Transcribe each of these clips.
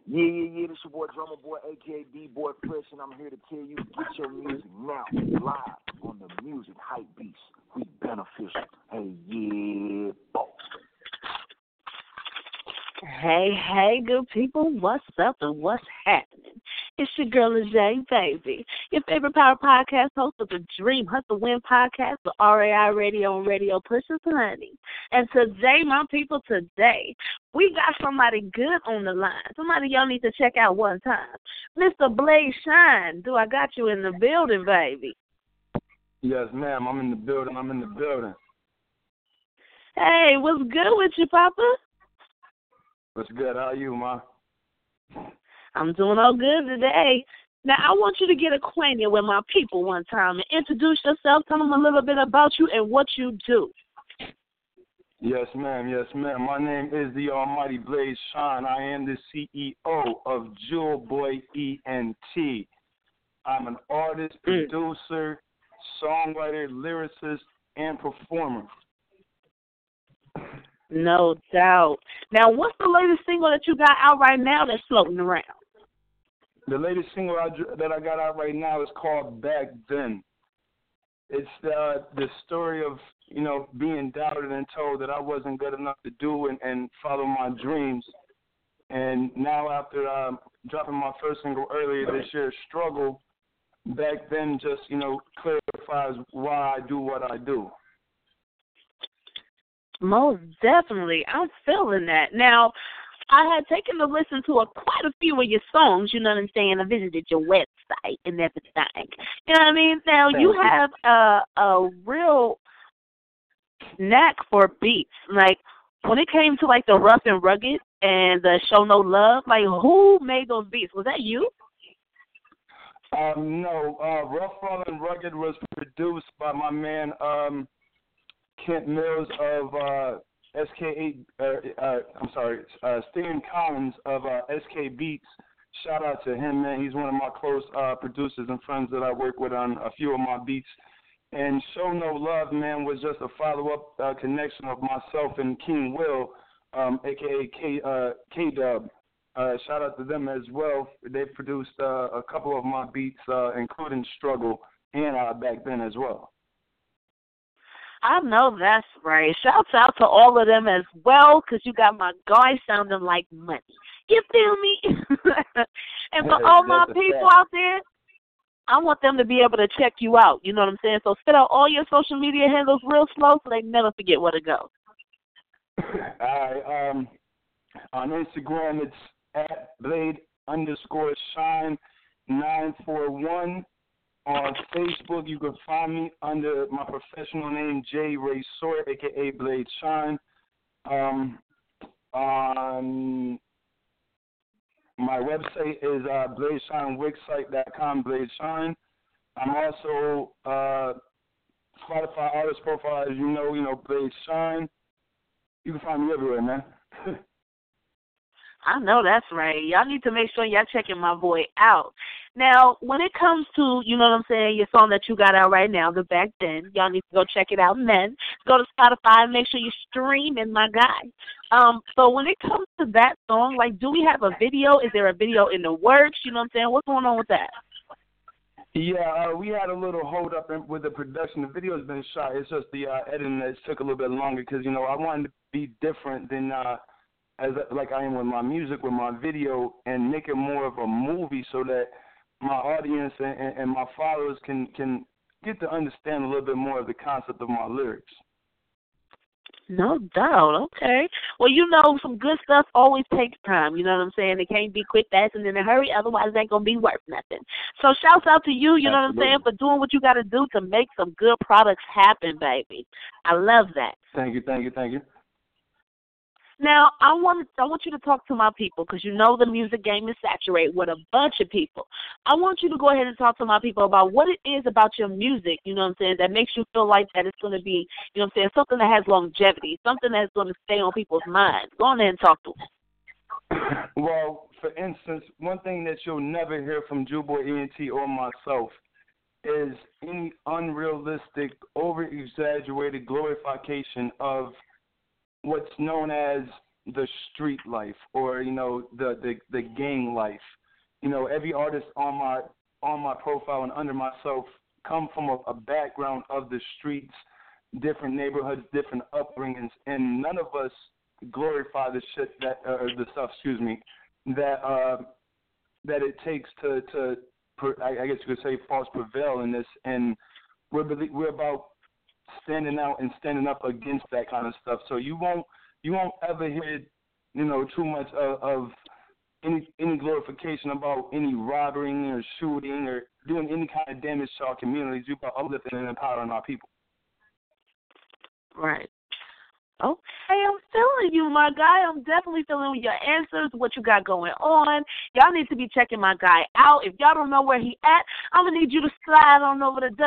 Yeah. This your boy, Drummer Boy, a.k.a. D-Boy Fresh, and I'm here to tell you, get your music now, live on the Music Hype Beats. We beneficial. Hey, yeah, boss. Hey, good people, what's up and what's happening? It's your girl, Ajay, baby, your favorite power podcast host of the Dream Hustle Win podcast with RAI Radio and Radio Pushes Honey. And today, my people, we got somebody good on the line. Somebody y'all need to check out one time. Mr. Blaze Shine, do I got you in the building, baby? Yes, ma'am, I'm in the building. Hey, what's good with you, Papa? What's good? How are you, Ma? I'm doing all good today. Now, I want you to get acquainted with my people one time and introduce yourself. Tell them a little bit about you and what you do. Yes, ma'am. My name is the Almighty Blaze Shine. I am the CEO of Jewel Boy ENT. I'm an artist, producer, songwriter, lyricist, and performer. No doubt. Now, what's the latest single that you got out right now that's floating around? The latest single that I got out right now is called Back Then. It's the story of, being doubted and told that I wasn't good enough to do and follow my dreams. And now after dropping my first single earlier this year, Struggle, Back Then just, clarifies why I do what I do. Most definitely. I'm feeling that. Now, I had taken a listen to quite a few of your songs, you know what I'm saying? I visited your website and everything. You know what I mean? Now, you have a real knack for beats. Like, when it came to, the Rough and Rugged and the Show No Love, who made those beats? Was that you? No. Rough and Rugged was produced by my man, Kent Mills of Steven Collins of SK Beats. Shout out to him, man. He's one of my close producers and friends that I work with on a few of my beats. And Show No Love, man, was just a follow-up connection of myself and King Will, a.k.a. K-Dub. Shout out to them as well. They produced a couple of my beats, including Struggle and Back Then as well. I know that's right. Shouts out to all of them as well, because you got my guy sounding like money. You feel me? And for all my people out there, I want them to be able to check you out. You know what I'm saying? So spit out all your social media handles real slow so they never forget where to go. All right. On Instagram, it's at Blade_Shine941. On Facebook, you can find me under my professional name, J. Ray Sawyer, a.k.a. Blade Shine. On my website is BladeShineWixsite.com, Blade Shine. I'm also Spotify artist profile, as you know, Blade Shine. You can find me everywhere, man. I know that's right. Y'all need to make sure y'all checking my boy out. Now, when it comes to, you know what I'm saying, your song that you got out right now, the Back Then, y'all need to go check it out. And then go to Spotify and make sure you streaming my guy. So when it comes to that song, do we have a video? Is there a video in the works? You know what I'm saying? What's going on with that? Yeah, we had a little hold up with the production. The video's been shot. It's just the editing that took a little bit longer because, I wanted to be different than like I am with my music, with my video, and make it more of a movie so that my audience and my followers can get to understand a little bit more of the concept of my lyrics. No doubt. Okay. Well, some good stuff always takes time. You know what I'm saying? It can't be quick, fast, and in a hurry. Otherwise, it ain't going to be worth nothing. So shouts out to you, you know what I'm saying, for doing what you got to do to make some good products happen, baby. I love that. Thank you. Now, I want you to talk to my people because the music game is saturated with a bunch of people. I want you to go ahead and talk to my people about what it is about your music, you know what I'm saying, that makes you feel like that it's going to be, you know what I'm saying, something that has longevity, something that's going to stay on people's minds. Go on ahead and talk to them. Well, for instance, one thing that you'll never hear from Jewel ENT or myself is any unrealistic, over-exaggerated glorification of what's known as the street life or the gang life. Every artist on my profile and under myself come from a background of the streets, different neighborhoods, different upbringings, and none of us glorify the shit that the stuff, that it takes to I guess you could say false prevail in this, and we're about standing out and standing up against that kind of stuff. So you won't ever hear too much of any glorification about any robbery or shooting or doing any kind of damage to our communities. You're about uplifting and empowering our people. Right. Okay, I'm feeling you, my guy. I'm definitely feeling your answers, what you got going on. Y'all need to be checking my guy out. If y'all don't know where he at, I'm going to need you to slide on over to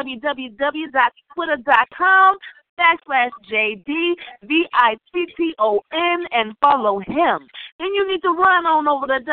www.twitter.com/JDVITTON and follow him. Then you need to run on over to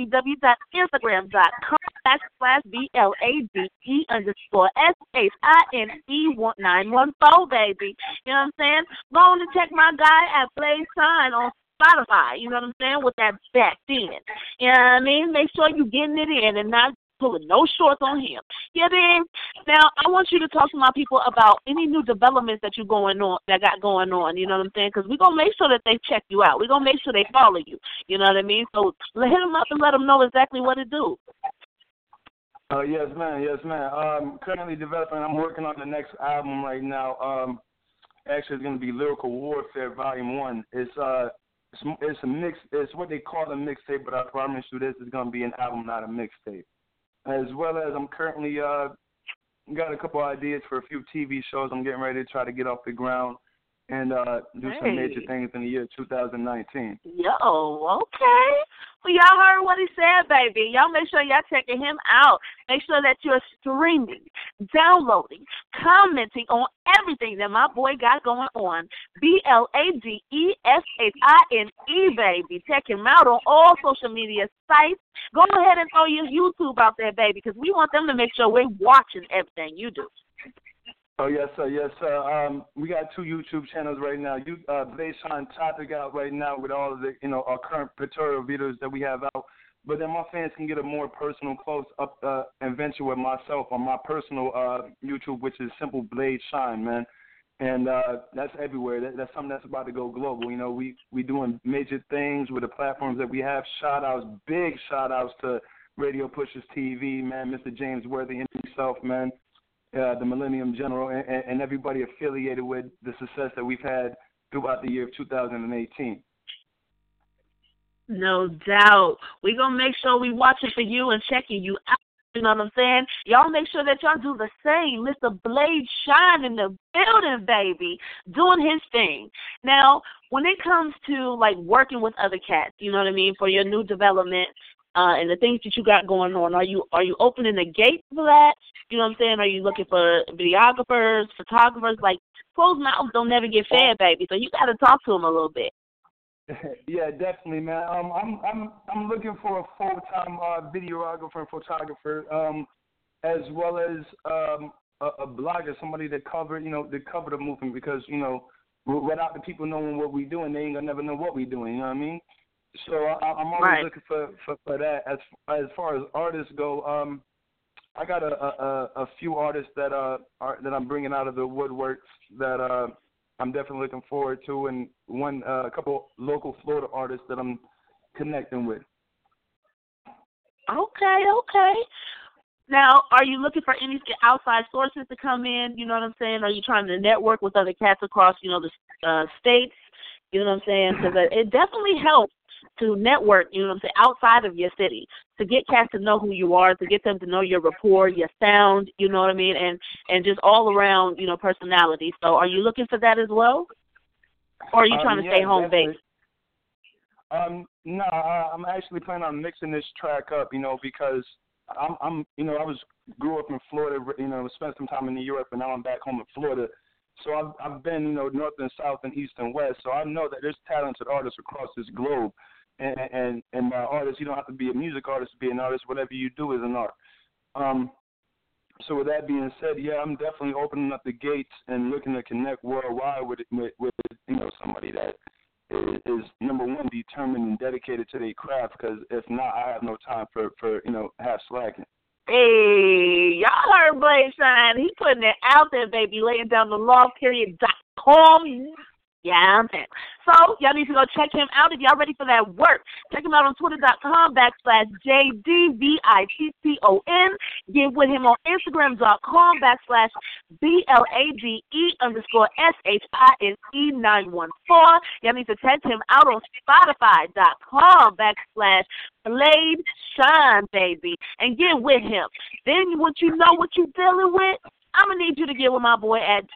www.instagram.com/BLADE_SHINE1914, baby. You know what I'm saying? Go on and check my guy at Blaze Shine on Spotify, you know what I'm saying, with that back in. You know what I mean? Make sure you're getting it in and not pulling no shorts on him. Yeah, then. Now, I want you to talk to my people about any new developments that got going on, you know what I'm saying? Because we're going to make sure that they check you out. We're going to make sure they follow you, you know what I mean? So hit them up and let them know exactly what to do. Yes, ma'am. Currently developing, I'm working on the next album right now. Actually, it's going to be Lyrical Warfare Volume 1. It's a mix. It's what they call a mixtape, but I promise you this is going to be an album, not a mixtape. As well as I'm currently got a couple ideas for a few TV shows I'm getting ready to try to get off the ground and do some major things in the year 2019. Yo, okay. Well, y'all heard what he said, baby. Y'all make sure y'all checking him out. Make sure that you're streaming, downloading, commenting on everything that my boy got going on. BLADESHINE, baby. Check him out on all social media sites. Go ahead and throw your YouTube out there, baby, because we want them to make sure we're watching everything you do. Oh, yes, sir. We got 2 YouTube channels right now. Blaze Shine Topic out right now with all of the, our current pictorial videos that we have out. But then my fans can get a more personal close-up adventure with myself on my personal YouTube, which is Simple Blaze Shine, man. And that's everywhere. That's something that's about to go global. We doing major things with the platforms that we have. Big shout-outs to Radio Pushers TV, man, Mr. James Worthy himself, man. The Millennium General, and everybody affiliated with the success that we've had throughout the year of 2018. No doubt. We're going to make sure we watching for you and checking you out. You know what I'm saying? Y'all make sure that y'all do the same. Mr. Blaze Shine in the building, baby, doing his thing. Now, when it comes to, like, working with other cats, you know what I mean, for your new development, and the things that you got going on, are you opening the gate for that? You know what I'm saying? Are you looking for videographers, photographers? Like, closed mouths don't never get fed, baby. So you got to talk to them a little bit. Yeah, definitely, man. I'm looking for a full-time videographer and photographer, as well as a blogger, somebody that cover the movement, because without the people knowing what we doing, they ain't gonna never know what we doing. You know what I mean? So I'm always looking for that. As far as artists go, I got a few artists that I'm bringing out of the woodworks that I'm definitely looking forward to, and a couple local Florida artists that I'm connecting with. Okay. Now, are you looking for any outside sources to come in? You know what I'm saying? Are you trying to network with other cats across, the states? You know what I'm saying? Because it definitely helps to network, you know what I'm saying, outside of your city, to get cats to know who you are, to get them to know your rapport, your sound, you know what I mean, and just all around, personality. So are you looking for that as well? Or are you trying to stay home based? No, I'm actually planning on mixing this track up, because I grew up in Florida, spent some time in Europe, and now I'm back home in Florida. So I've been, north and south and east and west. So I know that there's talented artists across this globe. And artists, you don't have to be a music artist to be an artist. Whatever you do is an art. So with that being said, yeah, I'm definitely opening up the gates and looking to connect worldwide with somebody that is number one, determined and dedicated to their craft. Because if not, I have no time for half slacking. Hey, y'all heard Blaze Shine. He putting it out there, baby, laying down the lawperiod.com. Yeah, man. So, y'all need to go check him out if y'all ready for that work. Check him out on twitter.com/JDVITTON. Get with him on Instagram.com/BLADE_SHINE914. Y'all need to check him out on Spotify.com/Blade Shine, baby. And get with him. Then, what you know what you dealing with? I'm going to need you to get with my boy at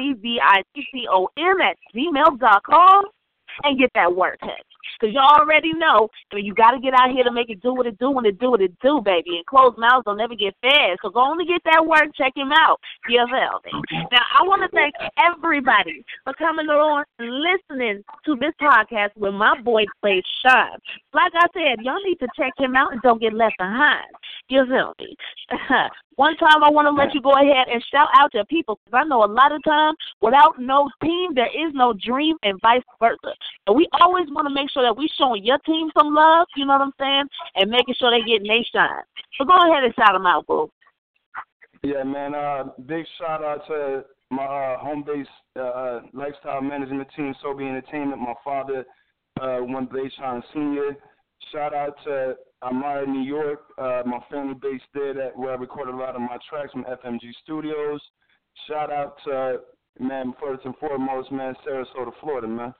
JDVITTON@gmail.com and get that work, because you already know, you got to get out here to make it do what it do when it do what it do, baby. And closed mouths don't never get fed. So go on and get that work. Check him out. DFL. Now, I want to thank everybody for coming on and listening to this podcast with my boy, Blaze Shine. Like I said, y'all need to check him out and don't get left behind. You feel me? One time I want to let you go ahead and shout out to people, because I know a lot of times without no team, there is no dream, and vice versa. And we always want to make sure that we showing your team some love, you know what I'm saying, and making sure they get their shine. So go ahead and shout them out, boo. Yeah, man. Big shout out to my home base lifestyle management team, Sobe Entertainment. My father, one Blaze Shine Sr. Shout out to Amara, New York, my family base there, where I recorded a lot of my tracks from FMG Studios. Shout out to, man, first and foremost, man, Sarasota, Florida, man.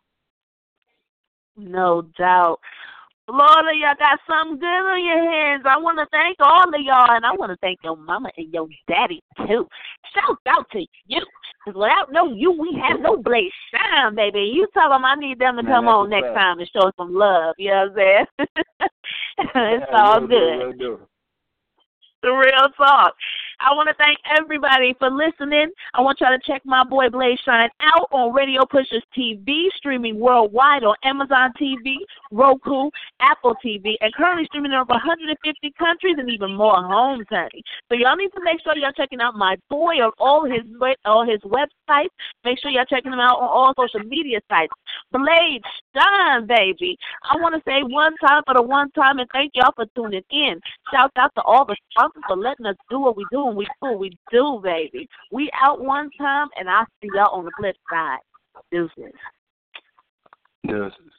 No doubt. Florida, y'all got something good on your hands. I want to thank all of y'all, and I want to thank your mama and your daddy, too. Shout out to you, because without you, we have no Blaze Shine, baby. You tell them I need them to come on next time and show some love, you know what I'm saying? It's all good. The real talk. I want to thank everybody for listening. I want y'all to check my boy Blaze Shine out on Radio Pushers TV, streaming worldwide on Amazon TV, Roku, Apple TV, and currently streaming in over 150 countries and even more homes, honey. So y'all need to make sure y'all checking out my boy on all his websites. Make sure y'all checking him out on all social media sites. Blaze Shine, baby. I want to say one time for the one time, and thank y'all for tuning in. Shout out to all the sponsors for letting us do what we do, and we do what we do, baby. We out one time, and I'll see y'all on the flip side. Deuces. Deuces.